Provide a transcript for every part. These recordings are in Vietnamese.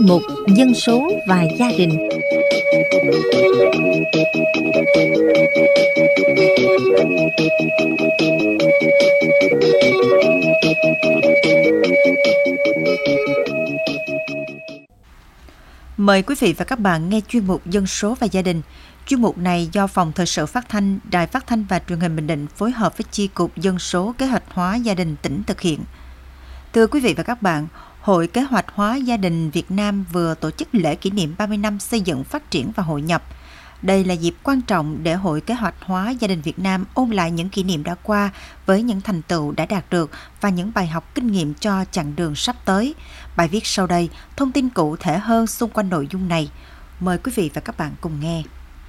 chuyên mục Dân số và gia đình. Mời quý vị và các bạn nghe chuyên mục Dân số và gia đình. Chuyên mục này do Phòng Thời sự Phát thanh, Đài Phát thanh và Truyền hình Bình Định phối hợp với Chi cục Dân số Kế hoạch hóa gia đình tỉnh thực hiện. Thưa quý vị và các bạn, Hội Kế hoạch hóa gia đình Việt Nam vừa tổ chức lễ kỷ niệm 30 năm xây dựng, phát triển và hội nhập. Đây là dịp quan trọng để Hội Kế hoạch hóa gia đình Việt Nam ôn lại những kỷ niệm đã qua với những thành tựu đã đạt được và những bài học kinh nghiệm cho chặng đường sắp tới. Bài viết sau đây thông tin cụ thể hơn xung quanh nội dung này. Mời quý vị và các bạn cùng nghe.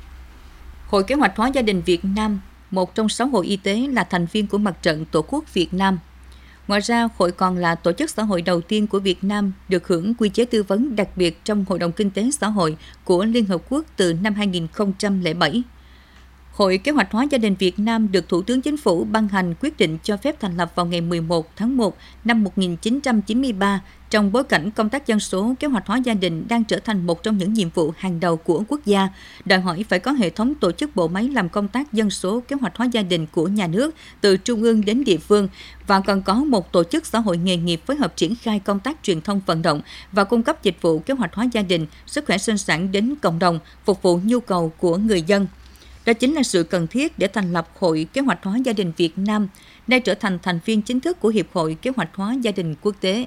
Hội Kế hoạch hóa gia đình Việt Nam, một trong 6 hội y tế, là thành viên của Mặt trận Tổ quốc Việt Nam. Ngoài ra, hội còn là tổ chức xã hội đầu tiên của Việt Nam được hưởng quy chế tư vấn đặc biệt trong Hội đồng Kinh tế Xã hội của Liên Hợp Quốc từ năm 2007. Hội Kế hoạch hóa gia đình Việt Nam được Thủ tướng Chính phủ ban hành quyết định cho phép thành lập vào ngày 11 tháng 1 năm 1993 trong bối cảnh công tác dân số, kế hoạch hóa gia đình đang trở thành một trong những nhiệm vụ hàng đầu của quốc gia, đòi hỏi phải có hệ thống tổ chức bộ máy làm công tác dân số, kế hoạch hóa gia đình của nhà nước từ trung ương đến địa phương và còn có một tổ chức xã hội nghề nghiệp phối hợp triển khai công tác truyền thông vận động và cung cấp dịch vụ kế hoạch hóa gia đình, sức khỏe sinh sản đến cộng đồng, phục vụ nhu cầu của người dân. Đó chính là sự cần thiết để thành lập Hội Kế hoạch hóa gia đình Việt Nam, nay trở thành thành viên chính thức của Hiệp hội Kế hoạch hóa gia đình quốc tế.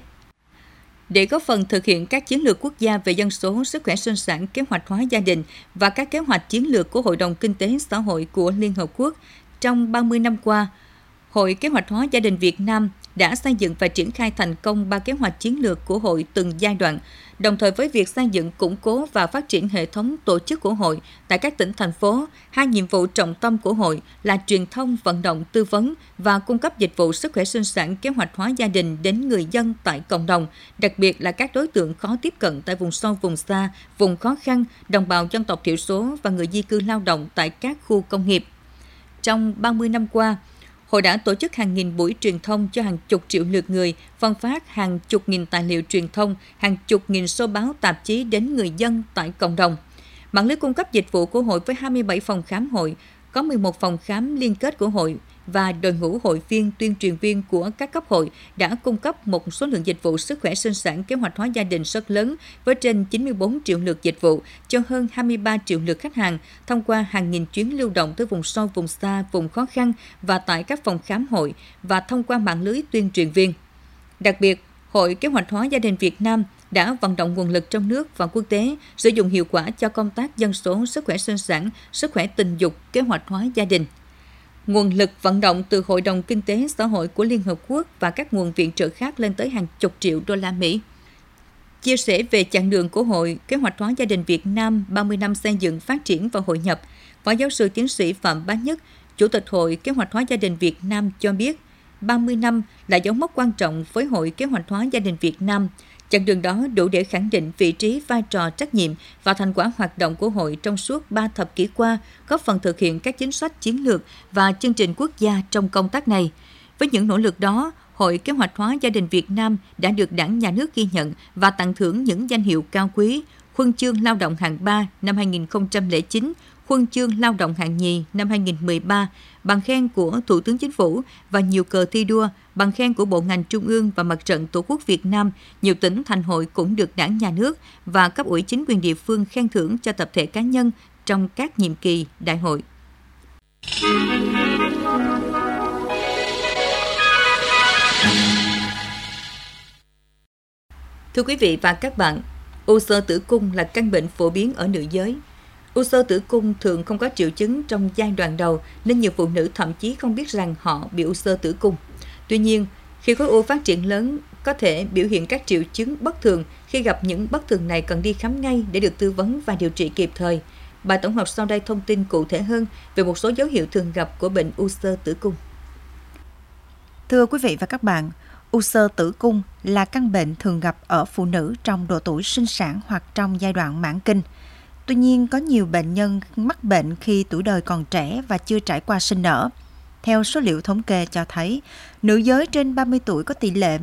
Để góp phần thực hiện các chiến lược quốc gia về dân số, sức khỏe sinh sản, kế hoạch hóa gia đình và các kế hoạch chiến lược của Hội đồng Kinh tế Xã hội của Liên Hợp Quốc, trong 30 năm qua, Hội Kế hoạch hóa gia đình Việt Nam đã xây dựng và triển khai thành công 3 kế hoạch chiến lược của hội từng giai đoạn, đồng thời với việc xây dựng, củng cố và phát triển hệ thống tổ chức của hội tại các tỉnh, thành phố. 2 nhiệm vụ trọng tâm của hội là truyền thông, vận động, tư vấn và cung cấp dịch vụ sức khỏe sinh sản, kế hoạch hóa gia đình đến người dân tại cộng đồng, đặc biệt là các đối tượng khó tiếp cận tại vùng sâu, vùng xa, vùng khó khăn, đồng bào dân tộc thiểu số và người di cư lao động tại các khu công nghiệp. Trong 30 năm qua, hội đã tổ chức hàng nghìn buổi truyền thông cho hàng chục triệu lượt người, phân phát hàng chục nghìn tài liệu truyền thông, hàng chục nghìn số báo tạp chí đến người dân tại cộng đồng. Mạng lưới cung cấp dịch vụ của hội với 27 phòng khám hội, có 11 phòng khám liên kết của hội và đội ngũ hội viên, tuyên truyền viên của các cấp hội đã cung cấp một số lượng dịch vụ sức khỏe sinh sản, kế hoạch hóa gia đình rất lớn với trên 94 triệu lượt dịch vụ cho hơn 23 triệu lượt khách hàng thông qua hàng nghìn chuyến lưu động tới vùng sâu, vùng xa, vùng khó khăn và tại các phòng khám hội và thông qua mạng lưới tuyên truyền viên. Đặc biệt, Hội Kế hoạch hóa gia đình Việt Nam đã vận động nguồn lực trong nước và quốc tế sử dụng hiệu quả cho công tác dân số, sức khỏe sinh sản, sức khỏe tình dục, kế hoạch hóa gia đình. Nguồn lực vận động từ Hội đồng Kinh tế Xã hội của Liên Hợp Quốc và các nguồn viện trợ khác lên tới hàng chục triệu đô la Mỹ. Chia sẻ về chặng đường của Hội Kế hoạch hóa gia đình Việt Nam 30 năm xây dựng, phát triển và hội nhập, Phó giáo sư tiến sĩ Phạm Bá Nhất, Chủ tịch Hội Kế hoạch hóa gia đình Việt Nam cho biết, 30 năm là dấu mốc quan trọng với Hội Kế hoạch hóa gia đình Việt Nam. Chặng đường đó đủ để khẳng định vị trí, vai trò, trách nhiệm và thành quả hoạt động của hội trong suốt 3 thập kỷ qua, góp phần thực hiện các chính sách chiến lược và chương trình quốc gia trong công tác này. Với những nỗ lực đó, Hội Kế hoạch hóa gia đình Việt Nam đã được Đảng, Nhà nước ghi nhận và tặng thưởng những danh hiệu cao quý: Huân chương Lao động hạng 3 năm 2009, Huân chương Lao động hạng nhì năm 2013, bằng khen của Thủ tướng Chính phủ và nhiều cờ thi đua, bằng khen của Bộ ngành Trung ương và Mặt trận Tổ quốc Việt Nam. Nhiều tỉnh, thành hội cũng được Đảng, Nhà nước và cấp ủy chính quyền địa phương khen thưởng cho tập thể, cá nhân trong các nhiệm kỳ đại hội. Thưa quý vị và các bạn, u xơ tử cung là căn bệnh phổ biến ở nữ giới. U xơ tử cung thường không có triệu chứng trong giai đoạn đầu nên nhiều phụ nữ thậm chí không biết rằng họ bị u xơ tử cung. Tuy nhiên, khi khối u phát triển lớn có thể biểu hiện các triệu chứng bất thường. Khi gặp những bất thường này cần đi khám ngay để được tư vấn và điều trị kịp thời. Bài tổng hợp sau đây thông tin cụ thể hơn về một số dấu hiệu thường gặp của bệnh u xơ tử cung. Thưa quý vị và các bạn, u xơ tử cung là căn bệnh thường gặp ở phụ nữ trong độ tuổi sinh sản hoặc trong giai đoạn mãn kinh. Tuy nhiên, có nhiều bệnh nhân mắc bệnh khi tuổi đời còn trẻ và chưa trải qua sinh nở. Theo số liệu thống kê cho thấy, nữ giới trên 30 tuổi có tỷ lệ mắc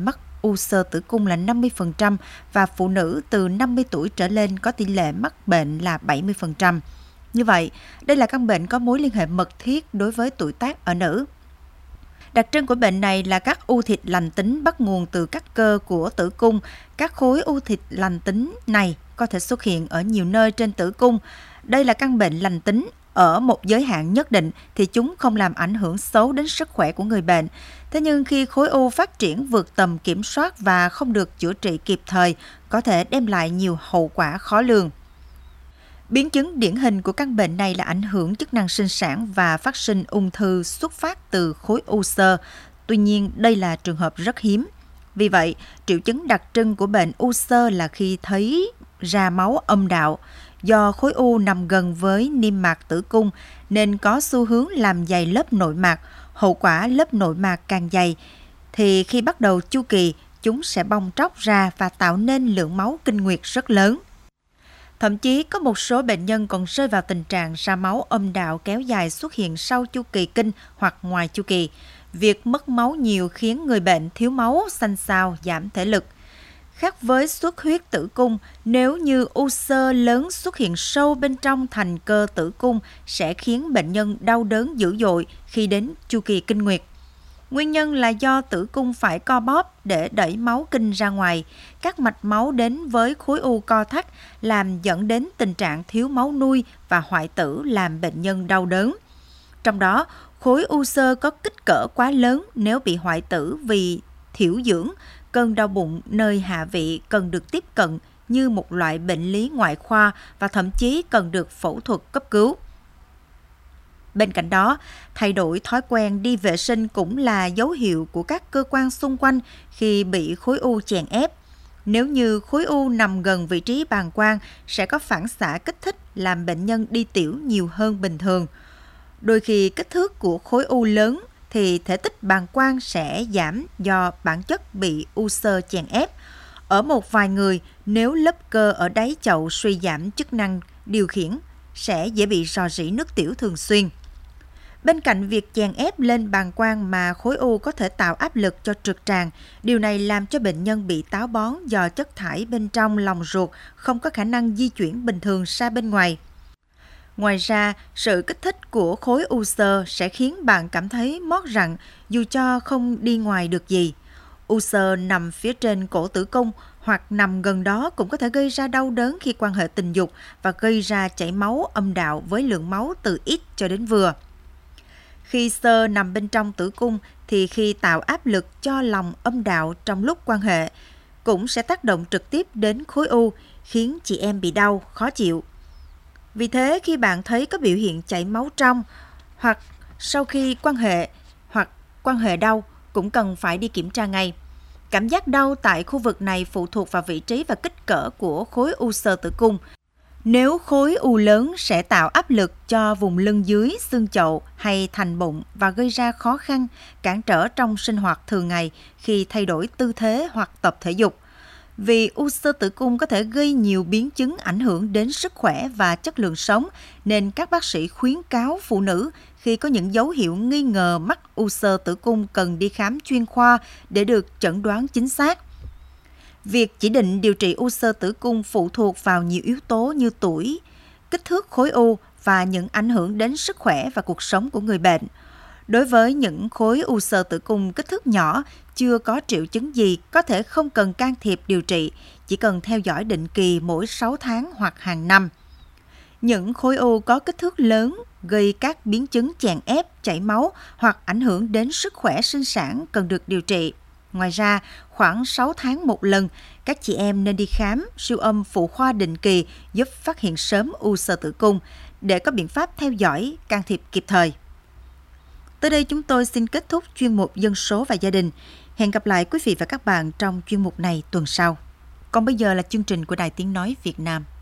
u xơ tử cung là 50% và phụ nữ từ 50 tuổi trở lên có tỷ lệ mắc bệnh là 70%. Như vậy, đây là căn bệnh có mối liên hệ mật thiết đối với tuổi tác ở nữ. Đặc trưng của bệnh này là các u thịt lành tính bắt nguồn từ các cơ của tử cung. Các khối u thịt lành tính này có thể xuất hiện ở nhiều nơi trên tử cung. Đây là căn bệnh lành tính. Ở một giới hạn nhất định thì chúng không làm ảnh hưởng xấu đến sức khỏe của người bệnh. Thế nhưng khi khối u phát triển vượt tầm kiểm soát và không được chữa trị kịp thời, có thể đem lại nhiều hậu quả khó lường. Biến chứng điển hình của căn bệnh này là ảnh hưởng chức năng sinh sản và phát sinh ung thư xuất phát từ khối u xơ. Tuy nhiên, đây là trường hợp rất hiếm. Vì vậy, triệu chứng đặc trưng của bệnh u xơ là khi thấy ra máu âm đạo. Do khối u nằm gần với niêm mạc tử cung nên có xu hướng làm dày lớp nội mạc. Hậu quả lớp nội mạc càng dày thì khi bắt đầu chu kỳ, chúng sẽ bong tróc ra và tạo nên lượng máu kinh nguyệt rất lớn. Thậm chí có một số bệnh nhân còn rơi vào tình trạng ra máu âm đạo kéo dài xuất hiện sau chu kỳ kinh hoặc ngoài chu kỳ. Việc mất máu nhiều khiến người bệnh thiếu máu, xanh xao, giảm thể lực. Khác với xuất huyết tử cung, nếu như u xơ lớn xuất hiện sâu bên trong thành cơ tử cung sẽ khiến bệnh nhân đau đớn dữ dội khi đến chu kỳ kinh nguyệt. Nguyên nhân là do tử cung phải co bóp để đẩy máu kinh ra ngoài. Các mạch máu đến với khối u co thắt làm dẫn đến tình trạng thiếu máu nuôi và hoại tử làm bệnh nhân đau đớn. Trong đó, khối u xơ có kích cỡ quá lớn nếu bị hoại tử vì thiểu dưỡng, cơn đau bụng nơi hạ vị cần được tiếp cận như một loại bệnh lý ngoại khoa và thậm chí cần được phẫu thuật cấp cứu. Bên cạnh đó, thay đổi thói quen đi vệ sinh cũng là dấu hiệu của các cơ quan xung quanh khi bị khối u chèn ép. Nếu như khối u nằm gần vị trí bàng quang, sẽ có phản xạ kích thích làm bệnh nhân đi tiểu nhiều hơn bình thường. Đôi khi kích thước của khối u lớn thì thể tích bàng quang sẽ giảm do bản chất bị u xơ chèn ép. Ở một vài người, nếu lớp cơ ở đáy chậu suy giảm chức năng điều khiển, sẽ dễ bị rò rỉ nước tiểu thường xuyên. Bên cạnh việc chèn ép lên bàng quang mà khối u có thể tạo áp lực cho trực tràng, điều này làm cho bệnh nhân bị táo bón do chất thải bên trong lòng ruột không có khả năng di chuyển bình thường ra bên ngoài. Ngoài ra, sự kích thích của khối u xơ sẽ khiến bạn cảm thấy mót rặn dù cho không đi ngoài được gì. U xơ nằm phía trên cổ tử cung hoặc nằm gần đó cũng có thể gây ra đau đớn khi quan hệ tình dục và gây ra chảy máu âm đạo với lượng máu từ ít cho đến vừa. Khi xơ nằm bên trong tử cung thì khi tạo áp lực cho lòng âm đạo trong lúc quan hệ cũng sẽ tác động trực tiếp đến khối u, khiến chị em bị đau, khó chịu. Vì thế khi bạn thấy có biểu hiện chảy máu trong hoặc sau khi quan hệ hoặc quan hệ đau cũng cần phải đi kiểm tra ngay. Cảm giác đau tại khu vực này phụ thuộc vào vị trí và kích cỡ của khối u xơ tử cung. Nếu khối u lớn sẽ tạo áp lực cho vùng lưng dưới, xương chậu hay thành bụng và gây ra khó khăn, cản trở trong sinh hoạt thường ngày khi thay đổi tư thế hoặc tập thể dục. Vì u xơ tử cung có thể gây nhiều biến chứng ảnh hưởng đến sức khỏe và chất lượng sống, nên các bác sĩ khuyến cáo phụ nữ khi có những dấu hiệu nghi ngờ mắc u xơ tử cung cần đi khám chuyên khoa để được chẩn đoán chính xác. Việc chỉ định điều trị u xơ tử cung phụ thuộc vào nhiều yếu tố như tuổi, kích thước khối u và những ảnh hưởng đến sức khỏe và cuộc sống của người bệnh. Đối với những khối u xơ tử cung kích thước nhỏ, chưa có triệu chứng gì, có thể không cần can thiệp điều trị, chỉ cần theo dõi định kỳ mỗi 6 tháng hoặc hàng năm. Những khối u có kích thước lớn gây các biến chứng chèn ép, chảy máu hoặc ảnh hưởng đến sức khỏe sinh sản cần được điều trị. Ngoài ra, khoảng 6 tháng một lần, các chị em nên đi khám siêu âm phụ khoa định kỳ giúp phát hiện sớm u xơ tử cung để có biện pháp theo dõi, can thiệp kịp thời. Tới đây chúng tôi xin kết thúc chuyên mục Dân số và gia đình. Hẹn gặp lại quý vị và các bạn trong chuyên mục này tuần sau. Còn bây giờ là chương trình của Đài Tiếng Nói Việt Nam.